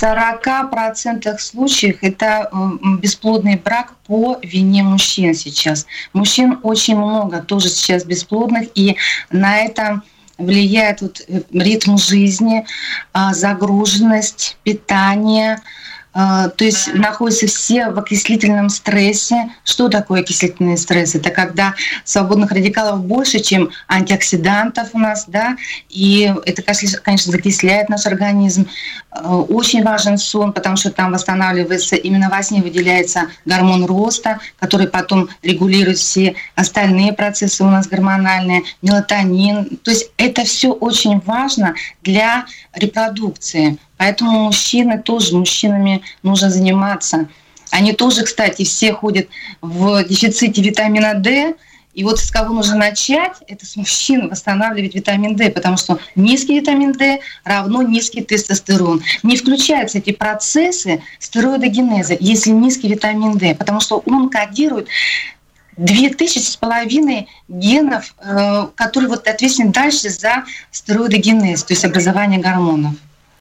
40% случаев это бесплодный брак по вине мужчин сейчас. Мужчин очень много тоже сейчас бесплодных, и на это влияет ритм жизни, загруженность, питание. То есть находятся все в окислительном стрессе. Что такое окислительный стресс? Это когда свободных радикалов больше, чем антиоксидантов у нас, да, и это, конечно, закисляет наш организм. Очень важен сон, потому что там восстанавливается, именно во сне выделяется гормон роста, который потом регулирует все остальные процессы у нас гормональные, мелатонин. То есть это все очень важно для репродукции. Поэтому мужчинами нужно заниматься. Они тоже, кстати, все ходят в дефиците витамина D. И вот с кого нужно начать, это с мужчин восстанавливать витамин D, потому что низкий витамин D равно низкий тестостерон. Не включаются эти процессы стероидогенеза, если низкий витамин D, потому что он кодирует 2500 генов, которые ответственны дальше за стероидогенез, то есть образование гормонов.